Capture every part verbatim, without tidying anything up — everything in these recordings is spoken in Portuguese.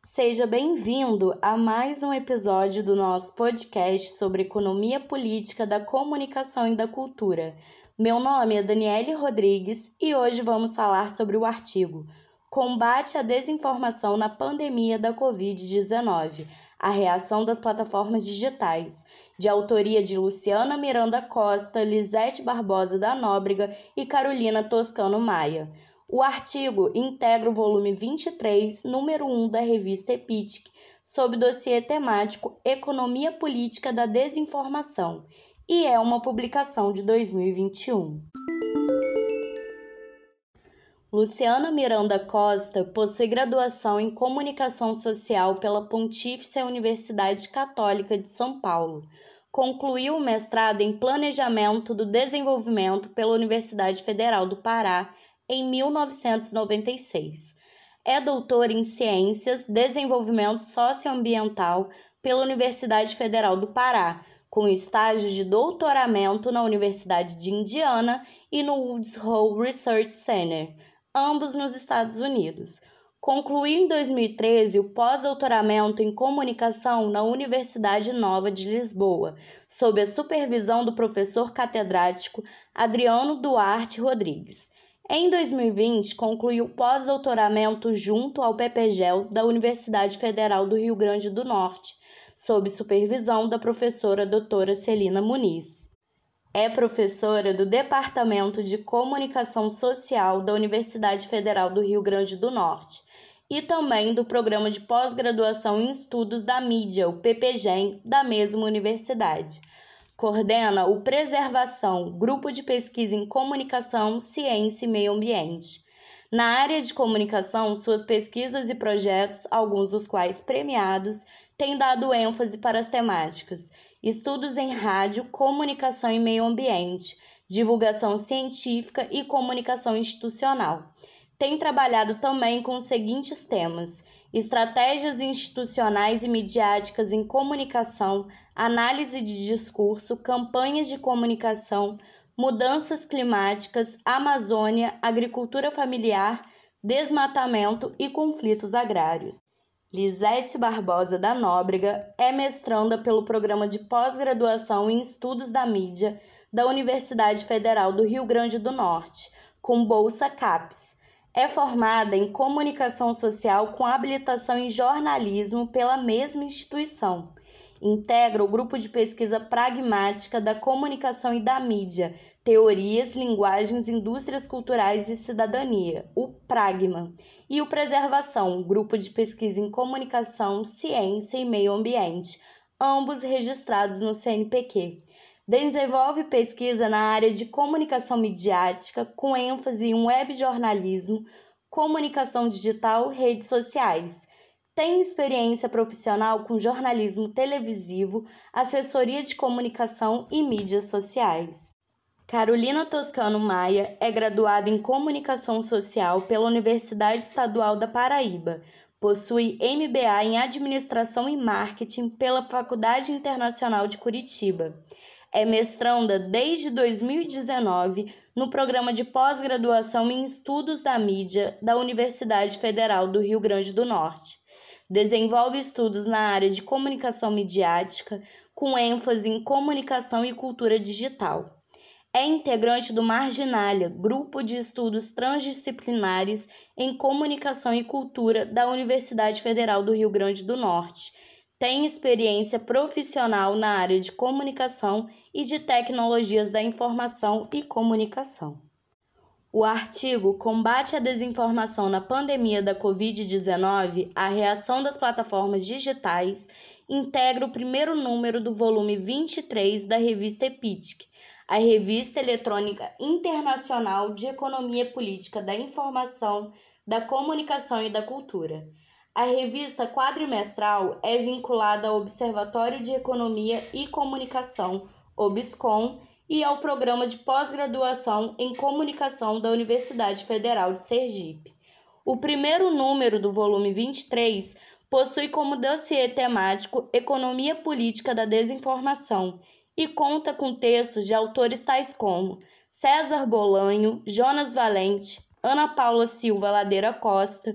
Seja bem-vindo a mais um episódio do nosso podcast sobre economia política da comunicação e da cultura. Meu nome é Daniele Rodrigues e hoje vamos falar sobre o artigo Combate à Desinformação na Pandemia da covid dezenove, a reação das plataformas digitais, de autoria de Luciana Miranda Costa, Lisete Barbosa da Nóbrega e Carolina Toscano Maia. O artigo integra o volume vinte e três, número um da revista Epitic, sob dossiê temático Economia Política da Desinformação, e é uma publicação de dois mil e vinte e um. Luciana Miranda Costa possui graduação em Comunicação Social pela Pontifícia Universidade Católica de São Paulo. Concluiu o mestrado em Planejamento do Desenvolvimento pela Universidade Federal do Pará, em mil novecentos e noventa e seis. É doutora em Ciências, Desenvolvimento Socioambiental pela Universidade Federal do Pará, com estágios de doutoramento na Universidade de Indiana e no Woods Hole Research Center, ambos nos Estados Unidos. Concluiu em dois mil e treze o pós-doutoramento em Comunicação na Universidade Nova de Lisboa, sob a supervisão do professor catedrático Adriano Duarte Rodrigues. Em dois mil e vinte, concluiu pós-doutoramento junto ao PepGel da Universidade Federal do Rio Grande do Norte, sob supervisão da professora doutora Celina Muniz. É professora do Departamento de Comunicação Social da Universidade Federal do Rio Grande do Norte e também do Programa de Pós-Graduação em Estudos da Mídia, o PepGem, da mesma universidade. Coordena o Preservação, Grupo de Pesquisa em Comunicação, Ciência e Meio Ambiente. Na área de comunicação, suas pesquisas e projetos, alguns dos quais premiados, têm dado ênfase para as temáticas estudos em rádio, comunicação e meio ambiente, divulgação científica e comunicação institucional. Tem trabalhado também com os seguintes temas: estratégias institucionais e midiáticas em comunicação, análise de discurso, campanhas de comunicação, mudanças climáticas, Amazônia, agricultura familiar, desmatamento e conflitos agrários. Lisete Barbosa da Nóbrega é mestranda pelo Programa de Pós-Graduação em Estudos da Mídia da Universidade Federal do Rio Grande do Norte, com bolsa CAPES. É formada em Comunicação Social com habilitação em Jornalismo pela mesma instituição. Integra o Grupo de Pesquisa Pragmática da Comunicação e da Mídia, Teorias, Linguagens, Indústrias Culturais e Cidadania, o PRAGMA, e o Preservação, Grupo de Pesquisa em Comunicação, Ciência e Meio Ambiente, ambos registrados no C N P Q. Desenvolve pesquisa na área de comunicação midiática, com ênfase em webjornalismo, comunicação digital e redes sociais. Tem experiência profissional com jornalismo televisivo, assessoria de comunicação e mídias sociais. Carolina Toscano Maia é graduada em Comunicação Social pela Universidade Estadual da Paraíba. Possui M B A em Administração e Marketing pela Faculdade Internacional de Curitiba. É mestranda desde dois mil e dezenove no Programa de Pós-Graduação em Estudos da Mídia da Universidade Federal do Rio Grande do Norte. Desenvolve estudos na área de comunicação midiática, com ênfase em comunicação e cultura digital. É integrante do Marginalia, grupo de estudos transdisciplinares em comunicação e cultura da Universidade Federal do Rio Grande do Norte. Tem experiência profissional na área de comunicação e de tecnologias da informação e comunicação. O artigo Combate à Desinformação na Pandemia da covid dezenove, a reação das plataformas digitais, integra o primeiro número do volume vinte e três da revista Epitic, a revista eletrônica internacional de economia política da informação, da comunicação e da cultura. A revista quadrimestral é vinculada ao Observatório de Economia e Comunicação, OBSCOM, e ao Programa de Pós-Graduação em Comunicação da Universidade Federal de Sergipe. O primeiro número do volume vinte e três possui como dossiê temático Economia Política da Desinformação e conta com textos de autores tais como César Bolanho, Jonas Valente, Ana Paula Silva Ladeira Costa,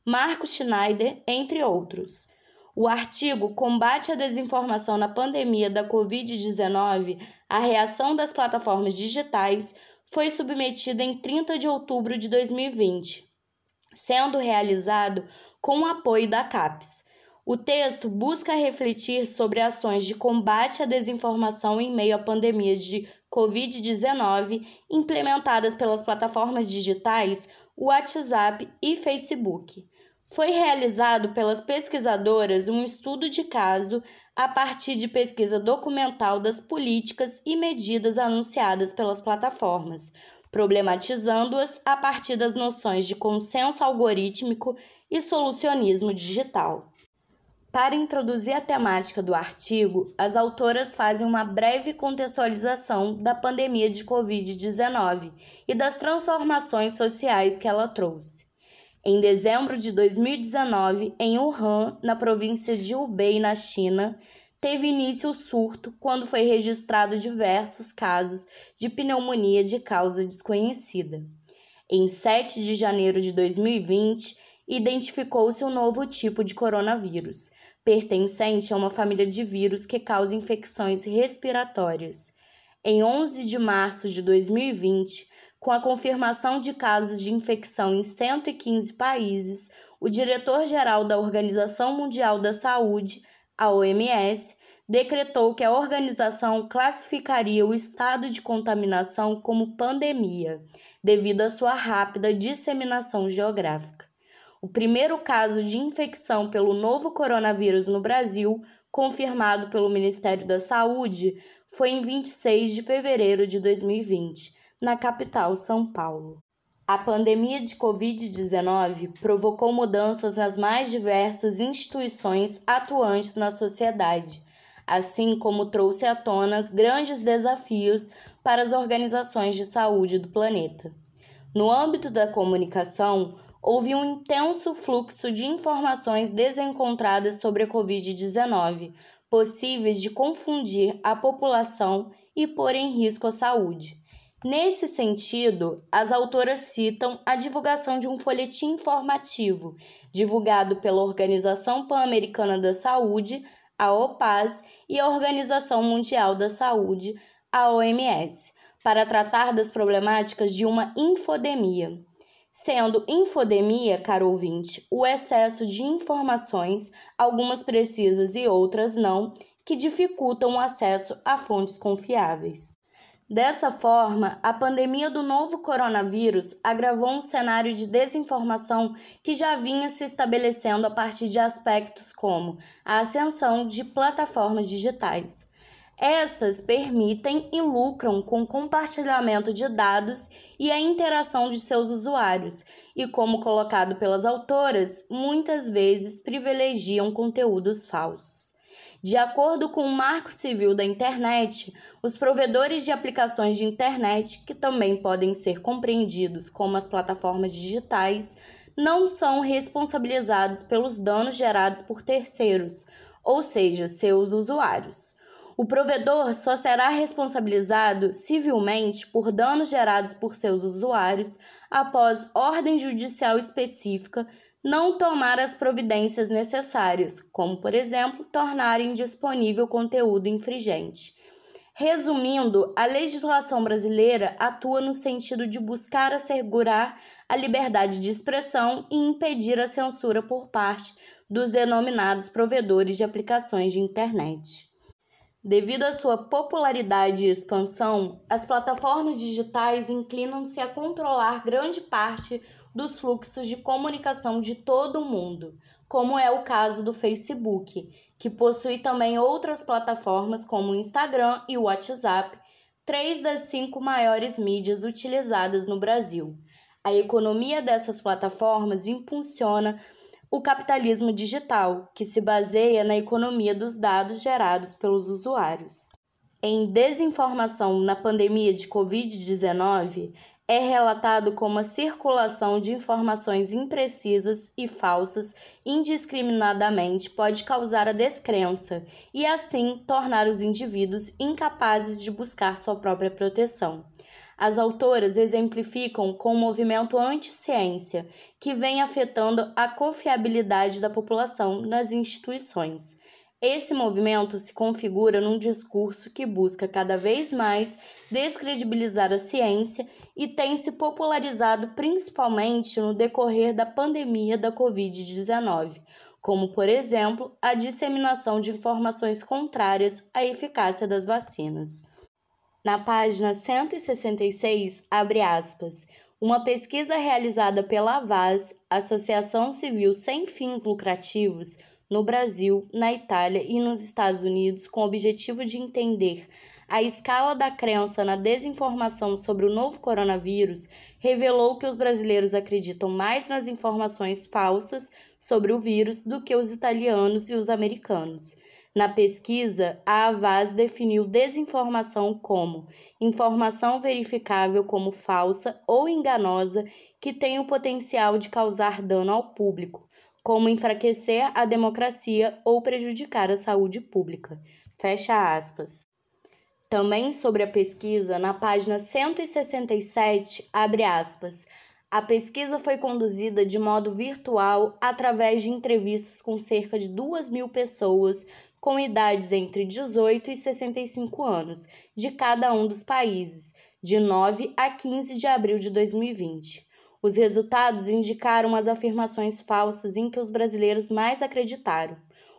Marco Schneider, entre outros. O artigo Combate à Desinformação na Pandemia da covid dezenove, a reação das plataformas digitais, foi submetido em trinta de outubro de dois mil e vinte, sendo realizado com o apoio da CAPES. O texto busca refletir sobre ações de combate à desinformação em meio à pandemia de covid dezenove implementadas pelas plataformas digitais WhatsApp e Facebook. Foi realizado pelas pesquisadoras um estudo de caso a partir de pesquisa documental das políticas e medidas anunciadas pelas plataformas, problematizando-as a partir das noções de consenso algorítmico e solucionismo digital. Para introduzir a temática do artigo, as autoras fazem uma breve contextualização da pandemia de covid dezenove e das transformações sociais que ela trouxe. Em dezembro de dois mil e dezenove, em Wuhan, na província de Hubei, na China, teve início o surto quando foi registrado diversos casos de pneumonia de causa desconhecida. Em sete de janeiro de dois mil e vinte, identificou-se um novo tipo de coronavírus, pertencente a uma família de vírus que causa infecções respiratórias. Em onze de março de dois mil e vinte, com a confirmação de casos de infecção em cento e quinze países, o diretor-geral da Organização Mundial da Saúde, a O M S, decretou que a organização classificaria o estado de contaminação como pandemia, devido à sua rápida disseminação geográfica. O primeiro caso de infecção pelo novo coronavírus no Brasil, confirmado pelo Ministério da Saúde, foi em vinte e seis de fevereiro de dois mil e vinte, na capital, São Paulo. A pandemia de covid dezenove provocou mudanças nas mais diversas instituições atuantes na sociedade, assim como trouxe à tona grandes desafios para as organizações de saúde do planeta. No âmbito da comunicação, houve um intenso fluxo de informações desencontradas sobre a covid dezenove, passíveis de confundir a população e pôr em risco a saúde. Nesse sentido, as autoras citam a divulgação de um folhetim informativo, divulgado pela Organização Pan-Americana da Saúde, a OPAS, e a Organização Mundial da Saúde, a O M S, para tratar das problemáticas de uma infodemia. Sendo infodemia, caro ouvinte, o excesso de informações, algumas precisas e outras não, que dificultam o acesso a fontes confiáveis. Dessa forma, a pandemia do novo coronavírus agravou um cenário de desinformação que já vinha se estabelecendo a partir de aspectos como a ascensão de plataformas digitais. Estas permitem e lucram com o compartilhamento de dados e a interação de seus usuários e, como colocado pelas autoras, muitas vezes privilegiam conteúdos falsos. De acordo com o Marco Civil da Internet, os provedores de aplicações de internet, que também podem ser compreendidos como as plataformas digitais, não são responsabilizados pelos danos gerados por terceiros, ou seja, seus usuários. O provedor só será responsabilizado civilmente por danos gerados por seus usuários após ordem judicial específica não tomar as providências necessárias, como, por exemplo, tornar indisponível conteúdo infringente. Resumindo, a legislação brasileira atua no sentido de buscar assegurar a liberdade de expressão e impedir a censura por parte dos denominados provedores de aplicações de internet. Devido à sua popularidade e expansão, as plataformas digitais inclinam-se a controlar grande parte dos fluxos de comunicação de todo o mundo, como é o caso do Facebook, que possui também outras plataformas como o Instagram e o WhatsApp, três das cinco maiores mídias utilizadas no Brasil. A economia dessas plataformas impulsiona o capitalismo digital, que se baseia na economia dos dados gerados pelos usuários. Em Desinformação na Pandemia de covid dezenove, é relatado como a circulação de informações imprecisas e falsas indiscriminadamente pode causar a descrença e, assim, tornar os indivíduos incapazes de buscar sua própria proteção. As autoras exemplificam com o movimento anti-ciência, que vem afetando a confiabilidade da população nas instituições. Esse movimento se configura num discurso que busca cada vez mais descredibilizar a ciência e tem se popularizado principalmente no decorrer da pandemia da covid dezenove, como, por exemplo, a disseminação de informações contrárias à eficácia das vacinas. Na página cento e sessenta e seis, abre aspas, uma pesquisa realizada pela Avaz, Associação Civil Sem Fins Lucrativos, no Brasil, na Itália e nos Estados Unidos, com o objetivo de entender a escala da crença na desinformação sobre o novo coronavírus, revelou que os brasileiros acreditam mais nas informações falsas sobre o vírus do que os italianos e os americanos. Na pesquisa, a Avaz definiu desinformação como informação verificável como falsa ou enganosa que tem o potencial de causar dano ao público, como enfraquecer a democracia ou prejudicar a saúde pública. Fecha aspas. Também sobre a pesquisa, na página cento e sessenta e sete, abre aspas, a pesquisa foi conduzida de modo virtual através de entrevistas com cerca de duas mil pessoas com idades entre dezoito e sessenta e cinco anos, de cada um dos países, de nove a quinze de abril de dois mil e vinte. Os resultados indicaram as afirmações falsas em que os brasileiros mais acreditaram.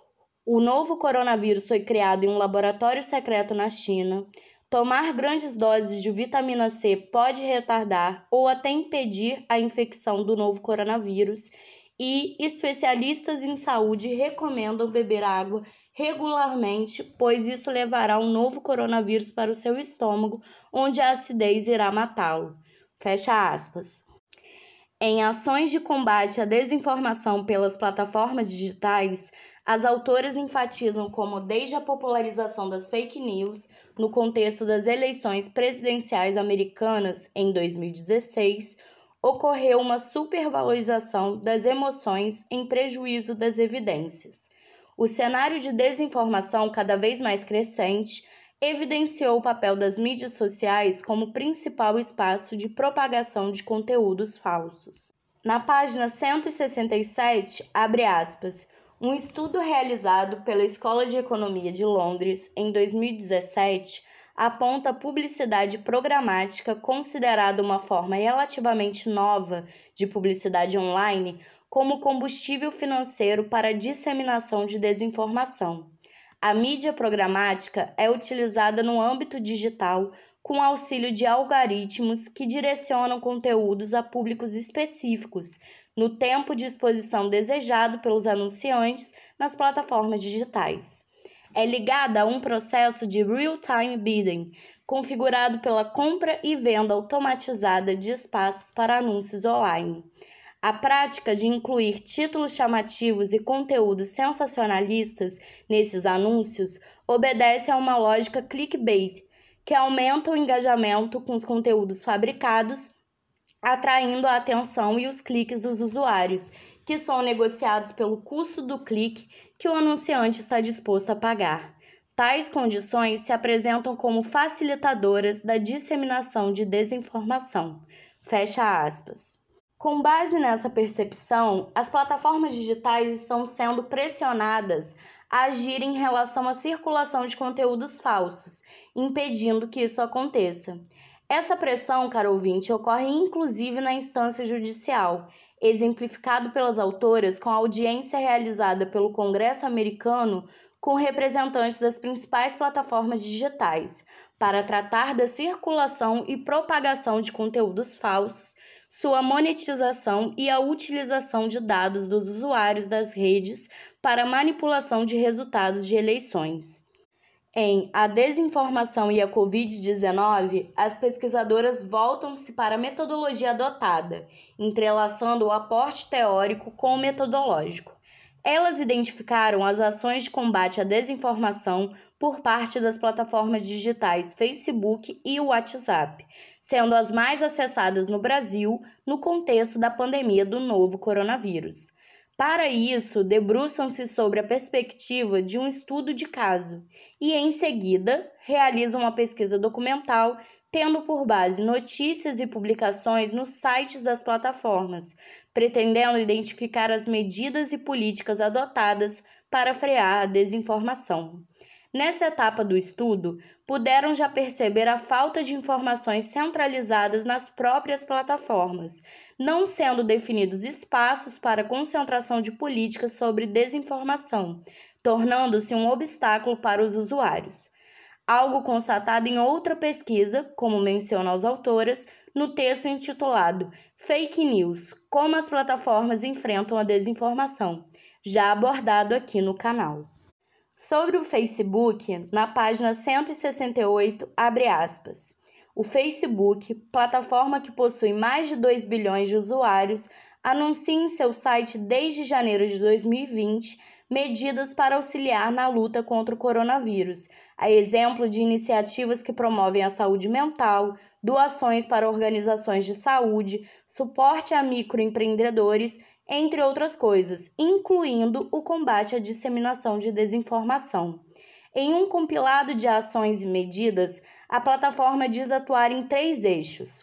O novo coronavírus foi criado em um laboratório secreto na China. Tomar grandes doses de vitamina C pode retardar ou até impedir a infecção do novo coronavírus. E especialistas em saúde recomendam beber água regularmente, pois isso levará um novo coronavírus para o seu estômago, onde a acidez irá matá-lo. Fecha aspas. Em ações de combate à desinformação pelas plataformas digitais, as autoras enfatizam como, desde a popularização das fake news, no contexto das eleições presidenciais americanas em dois mil e dezesseis, ocorreu uma supervalorização das emoções em prejuízo das evidências. O cenário de desinformação, cada vez mais crescente, evidenciou o papel das mídias sociais como principal espaço de propagação de conteúdos falsos. Na página cento e sessenta e sete, abre aspas, um estudo realizado pela Escola de Economia de Londres em dois mil e dezessete aponta a publicidade programática, considerada uma forma relativamente nova de publicidade online, como combustível financeiro para a disseminação de desinformação. A mídia programática é utilizada no âmbito digital com auxílio de algoritmos que direcionam conteúdos a públicos específicos, no tempo de exposição desejado pelos anunciantes nas plataformas digitais. É ligada a um processo de real-time bidding, configurado pela compra e venda automatizada de espaços para anúncios online. A prática de incluir títulos chamativos e conteúdos sensacionalistas nesses anúncios obedece a uma lógica clickbait, que aumenta o engajamento com os conteúdos fabricados, atraindo a atenção e os cliques dos usuários, que são negociados pelo custo do clique que o anunciante está disposto a pagar. Tais condições se apresentam como facilitadoras da disseminação de desinformação. Fecha aspas. Com base nessa percepção, as plataformas digitais estão sendo pressionadas a agir em relação à circulação de conteúdos falsos, impedindo que isso aconteça. Essa pressão, caro ouvinte, ocorre inclusive na instância judicial, exemplificado pelas autoras com a audiência realizada pelo Congresso americano com representantes das principais plataformas digitais, para tratar da circulação e propagação de conteúdos falsos, sua monetização e a utilização de dados dos usuários das redes para manipulação de resultados de eleições. Em A Desinformação e a covid dezenove, as pesquisadoras voltam-se para a metodologia adotada, entrelaçando o aporte teórico com o metodológico. Elas identificaram as ações de combate à desinformação por parte das plataformas digitais Facebook e WhatsApp, sendo as mais acessadas no Brasil no contexto da pandemia do novo coronavírus. Para isso, debruçam-se sobre a perspectiva de um estudo de caso e, em seguida, realizam uma pesquisa documental tendo por base notícias e publicações nos sites das plataformas, pretendendo identificar as medidas e políticas adotadas para frear a desinformação. Nessa etapa do estudo, puderam já perceber a falta de informações centralizadas nas próprias plataformas, não sendo definidos espaços para concentração de políticas sobre desinformação, tornando-se um obstáculo para os usuários. Algo constatado em outra pesquisa, como mencionam as autoras, no texto intitulado Fake News: Como as plataformas enfrentam a desinformação, já abordado aqui no canal. Sobre o Facebook, na página cento e sessenta e oito, abre aspas. O Facebook, plataforma que possui mais de dois bilhões de usuários, anuncia em seu site desde janeiro de dois mil e vinte medidas para auxiliar na luta contra o coronavírus, a exemplo de iniciativas que promovem a saúde mental, doações para organizações de saúde, suporte a microempreendedores, entre outras coisas, incluindo o combate à disseminação de desinformação. Em um compilado de ações e medidas, a plataforma diz atuar em três eixos: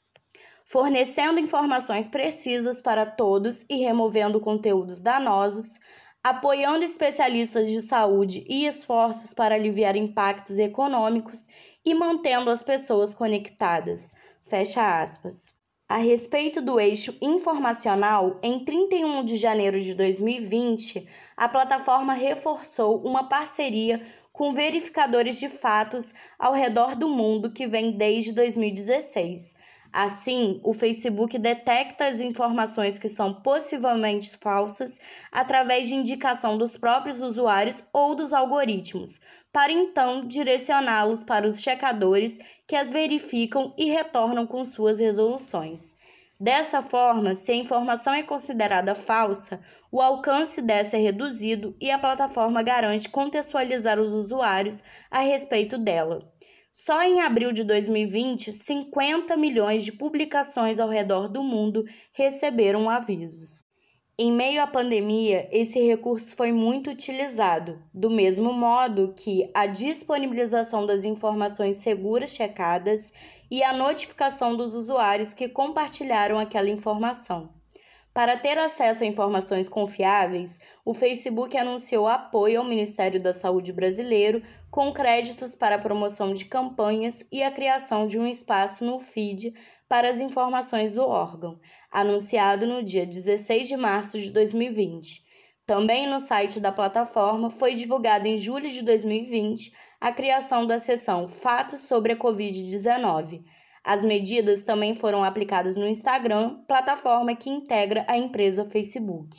fornecendo informações precisas para todos e removendo conteúdos danosos, apoiando especialistas de saúde e esforços para aliviar impactos econômicos e mantendo as pessoas conectadas. Fecha aspas. A respeito do eixo informacional, em trinta e um de janeiro de dois mil e vinte, a plataforma reforçou uma parceria com verificadores de fatos ao redor do mundo que vem desde dois mil e dezesseis. Assim, o Facebook detecta as informações que são possivelmente falsas através de indicação dos próprios usuários ou dos algoritmos, para então direcioná-los para os checadores que as verificam e retornam com suas resoluções. Dessa forma, se a informação é considerada falsa, o alcance dessa é reduzido e a plataforma garante contextualizar os usuários a respeito dela. Só em abril de dois mil e vinte, cinquenta milhões de publicações ao redor do mundo receberam avisos. Em meio à pandemia, esse recurso foi muito utilizado, do mesmo modo que a disponibilização das informações seguras checadas e a notificação dos usuários que compartilharam aquela informação. Para ter acesso a informações confiáveis, o Facebook anunciou apoio ao Ministério da Saúde brasileiro com créditos para a promoção de campanhas e a criação de um espaço no feed para as informações do órgão, anunciado no dia dezesseis de março de dois mil e vinte. Também no site da plataforma foi divulgada em julho de dois mil e vinte a criação da seção Fatos sobre a covid dezenove. As medidas também foram aplicadas no Instagram, plataforma que integra a empresa Facebook.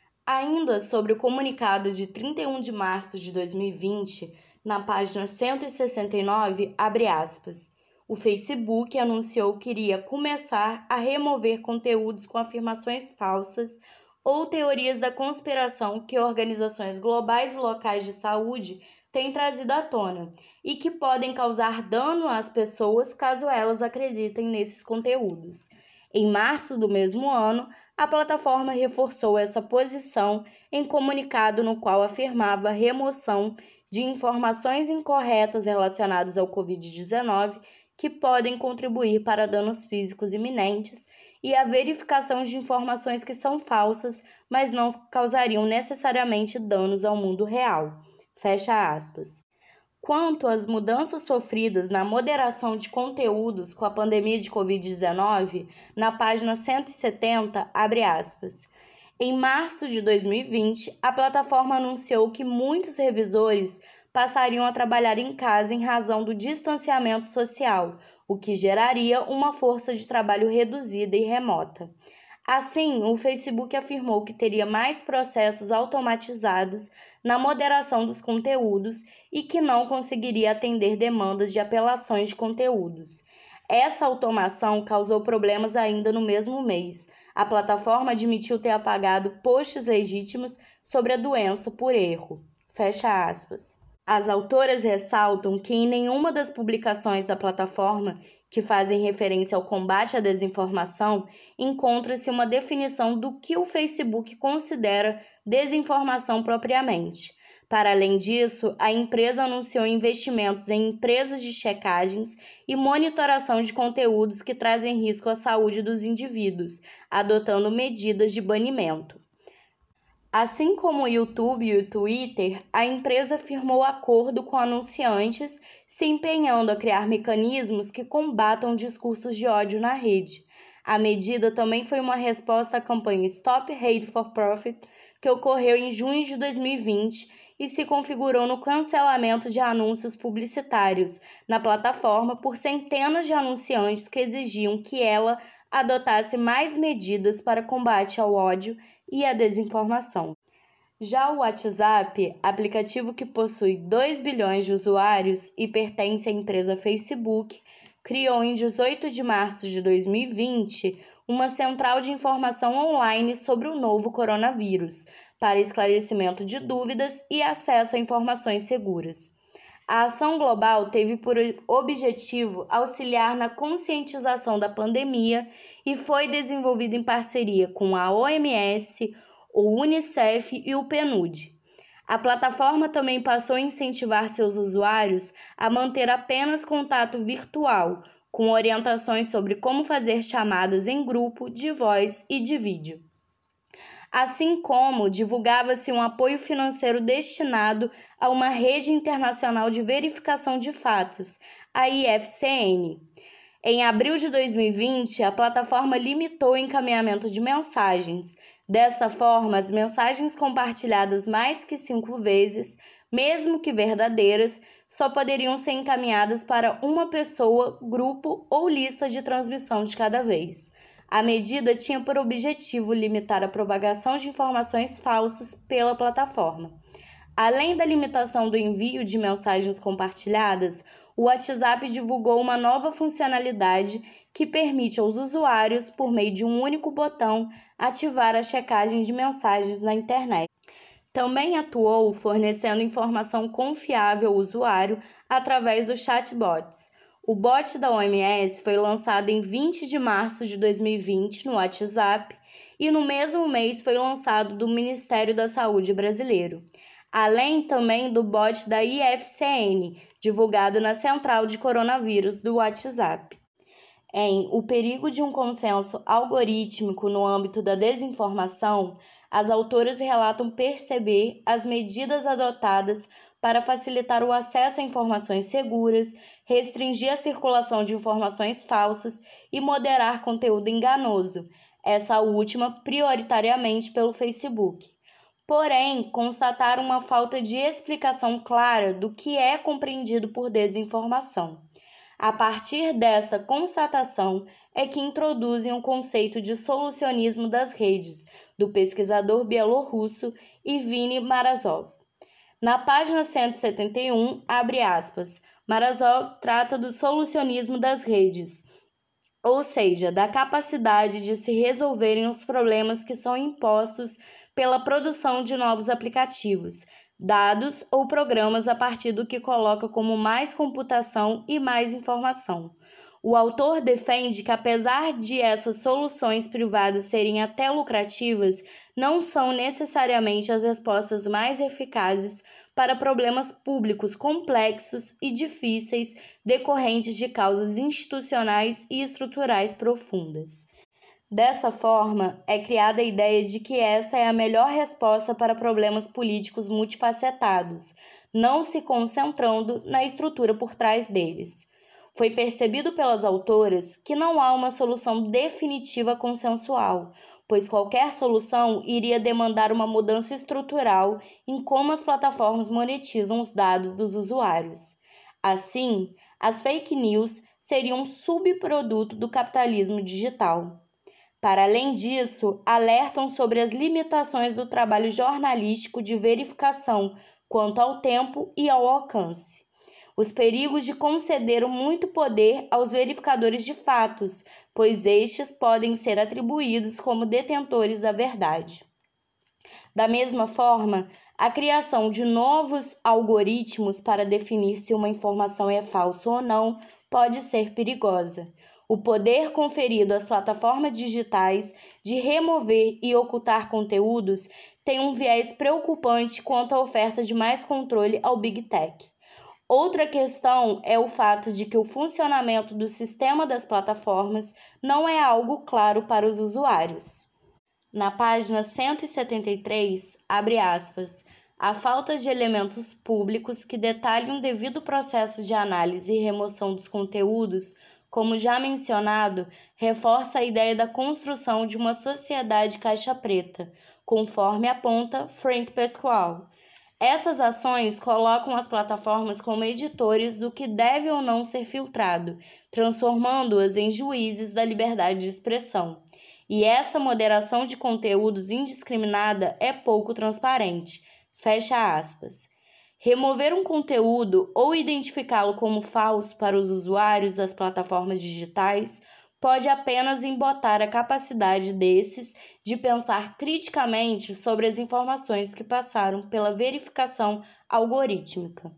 Ainda sobre o comunicado de trinta e um de março de dois mil e vinte, na página cento e sessenta e nove, abre aspas, o Facebook anunciou que iria começar a remover conteúdos com afirmações falsas ou teorias da conspiração que organizações globais e locais de saúde têm trazido à tona e que podem causar dano às pessoas caso elas acreditem nesses conteúdos. Em março do mesmo ano, a plataforma reforçou essa posição em comunicado no qual afirmava a remoção de informações incorretas relacionadas ao covid dezenove que podem contribuir para danos físicos iminentes e a verificação de informações que são falsas, mas não causariam necessariamente danos ao mundo real. Fecha aspas. Quanto às mudanças sofridas na moderação de conteúdos com a pandemia de covid dezenove, na página cento e setenta, abre aspas. Em março de dois mil e vinte, a plataforma anunciou que muitos revisores passariam a trabalhar em casa em razão do distanciamento social, o que geraria uma força de trabalho reduzida e remota. Assim, o Facebook afirmou que teria mais processos automatizados na moderação dos conteúdos e que não conseguiria atender demandas de apelações de conteúdos. Essa automação causou problemas ainda no mesmo mês. A plataforma admitiu ter apagado posts legítimos sobre a doença por erro. Fecha aspas. As autoras ressaltam que em nenhuma das publicações da plataforma que fazem referência ao combate à desinformação, encontra-se uma definição do que o Facebook considera desinformação propriamente. Para além disso, a empresa anunciou investimentos em empresas de checagens e monitoração de conteúdos que trazem risco à saúde dos indivíduos, adotando medidas de banimento. Assim como o YouTube e o Twitter, a empresa firmou acordo com anunciantes, se empenhando a criar mecanismos que combatam discursos de ódio na rede. A medida também foi uma resposta à campanha Stop Hate for Profit, que ocorreu em junho de dois mil e vinte e se configurou no cancelamento de anúncios publicitários na plataforma por centenas de anunciantes que exigiam que ela adotasse mais medidas para combate ao ódio e à desinformação. Já o WhatsApp, aplicativo que possui dois bilhões de usuários e pertence à empresa Facebook, criou em dezoito de março de dois mil e vinte uma central de informação online sobre o novo coronavírus, para esclarecimento de dúvidas e acesso a informações seguras. A ação global teve por objetivo auxiliar na conscientização da pandemia e foi desenvolvida em parceria com a O M S, o Unicef e o P N U D. A plataforma também passou a incentivar seus usuários a manter apenas contato virtual, com orientações sobre como fazer chamadas em grupo, de voz e de vídeo. Assim como divulgava-se um apoio financeiro destinado a uma rede internacional de verificação de fatos, a I F C N. Em abril de dois mil e vinte, a plataforma limitou o encaminhamento de mensagens. Dessa forma, as mensagens compartilhadas mais que cinco vezes, mesmo que verdadeiras, só poderiam ser encaminhadas para uma pessoa, grupo ou lista de transmissão de cada vez. A medida tinha por objetivo limitar a propagação de informações falsas pela plataforma. Além da limitação do envio de mensagens compartilhadas, o WhatsApp divulgou uma nova funcionalidade que permite aos usuários, por meio de um único botão, ativar a checagem de mensagens na internet. Também atuou fornecendo informação confiável ao usuário através dos chatbots. O bot da O M S foi lançado em vinte de março de dois mil e vinte no WhatsApp e no mesmo mês foi lançado do Ministério da Saúde brasileiro, além também do bot da I F C N, divulgado na Central de Coronavírus do WhatsApp. Em O Perigo de um Consenso Algorítmico no Âmbito da Desinformação, as autoras relatam perceber as medidas adotadas para facilitar o acesso a informações seguras, restringir a circulação de informações falsas e moderar conteúdo enganoso, essa última prioritariamente pelo Facebook. Porém, constataram uma falta de explicação clara do que é compreendido por desinformação. A partir desta constatação é que introduzem o conceito de solucionismo das redes, do pesquisador bielorrusso Evgeny Morozov. Na página cento e setenta e um, abre aspas, Morozov trata do solucionismo das redes, ou seja, da capacidade de se resolverem os problemas que são impostos pela produção de novos aplicativos, dados ou programas a partir do que coloca como mais computação e mais informação. O autor defende que, apesar de essas soluções privadas serem até lucrativas, não são necessariamente as respostas mais eficazes para problemas públicos complexos e difíceis decorrentes de causas institucionais e estruturais profundas. Dessa forma, é criada a ideia de que essa é a melhor resposta para problemas políticos multifacetados, não se concentrando na estrutura por trás deles. Foi percebido pelas autoras que não há uma solução definitiva consensual, pois qualquer solução iria demandar uma mudança estrutural em como as plataformas monetizam os dados dos usuários. Assim, as fake news seriam um subproduto do capitalismo digital. Para além disso, alertam sobre as limitações do trabalho jornalístico de verificação quanto ao tempo e ao alcance. Os perigos de conceder muito poder aos verificadores de fatos, pois estes podem ser atribuídos como detentores da verdade. Da mesma forma, a criação de novos algoritmos para definir se uma informação é falsa ou não pode ser perigosa. O poder conferido às plataformas digitais de remover e ocultar conteúdos tem um viés preocupante quanto à oferta de mais controle ao Big Tech. Outra questão é o fato de que o funcionamento do sistema das plataformas não é algo claro para os usuários. Na página cento e setenta e três, abre aspas, a falta de elementos públicos que detalhem um devido processo de análise e remoção dos conteúdos, como já mencionado, reforça a ideia da construção de uma sociedade caixa preta, conforme aponta Frank Pasquale. Essas ações colocam as plataformas como editores do que deve ou não ser filtrado, transformando-as em juízes da liberdade de expressão. E essa moderação de conteúdos indiscriminada é pouco transparente. Fecha aspas. Remover um conteúdo ou identificá-lo como falso para os usuários das plataformas digitais pode apenas embotar a capacidade desses de pensar criticamente sobre as informações que passaram pela verificação algorítmica.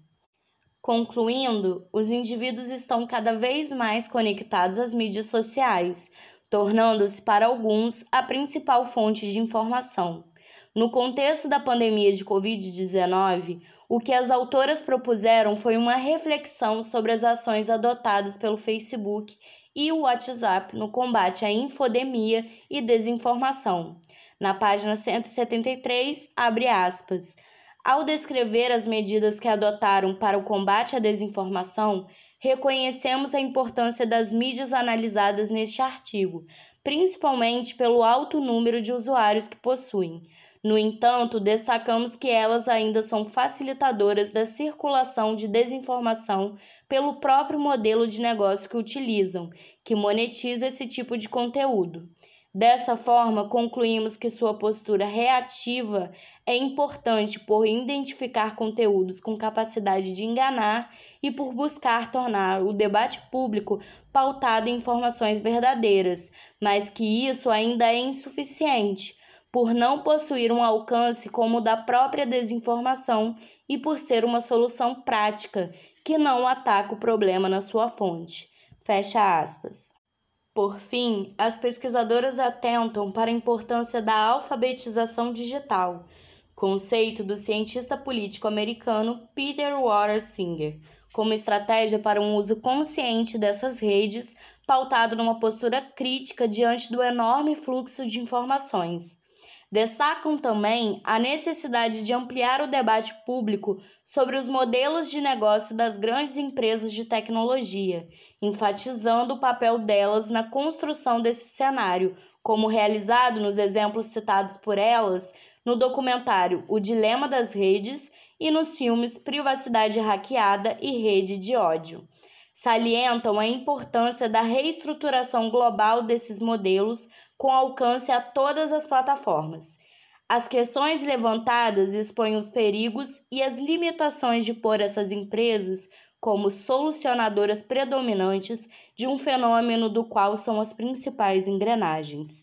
Concluindo, os indivíduos estão cada vez mais conectados às mídias sociais, tornando-se para alguns a principal fonte de informação. No contexto da pandemia de covid dezenove, o que as autoras propuseram foi uma reflexão sobre as ações adotadas pelo Facebook e o WhatsApp no combate à infodemia e desinformação. Na página cento e setenta e três, abre aspas, ao descrever as medidas que adotaram para o combate à desinformação, reconhecemos a importância das mídias analisadas neste artigo, principalmente pelo alto número de usuários que possuem. No entanto, destacamos que elas ainda são facilitadoras da circulação de desinformação pelo próprio modelo de negócio que utilizam, que monetiza esse tipo de conteúdo. Dessa forma, concluímos que sua postura reativa é importante por identificar conteúdos com capacidade de enganar e por buscar tornar o debate público pautado em informações verdadeiras, mas que isso ainda é insuficiente, por não possuir um alcance como o da própria desinformação e por ser uma solução prática que não ataca o problema na sua fonte. Fecha aspas. Por fim, as pesquisadoras atentam para a importância da alfabetização digital, conceito do cientista político americano Peter Walter Singer, como estratégia para um uso consciente dessas redes, pautado numa postura crítica diante do enorme fluxo de informações. Destacam também a necessidade de ampliar o debate público sobre os modelos de negócio das grandes empresas de tecnologia, enfatizando o papel delas na construção desse cenário, como realizado nos exemplos citados por elas no documentário O Dilema das Redes e nos filmes Privacidade Hackeada e Rede de Ódio. Salientam a importância da reestruturação global desses modelos com alcance a todas as plataformas. As questões levantadas expõem os perigos e as limitações de pôr essas empresas como solucionadoras predominantes de um fenômeno do qual são as principais engrenagens.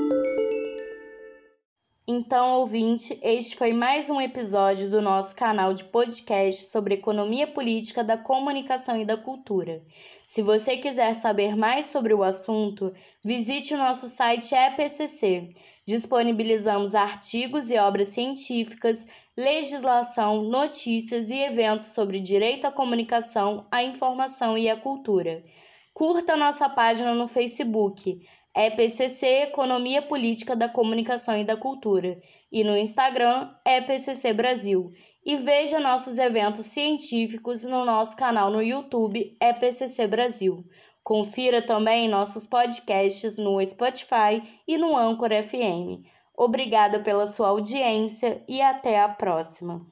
Então, ouvinte, este foi mais um episódio do nosso canal de podcast sobre economia política da comunicação e da cultura. Se você quiser saber mais sobre o assunto, visite o nosso site E P C C. Disponibilizamos artigos e obras científicas, legislação, notícias e eventos sobre direito à comunicação, à informação e à cultura. Curta nossa página no Facebook, E P C C Economia Política da Comunicação e da Cultura, e no Instagram, E P C C Brasil. E veja nossos eventos científicos no nosso canal no YouTube, E P C C Brasil. Confira também nossos podcasts no Spotify e no Anchor F M. Obrigada pela sua audiência e até a próxima.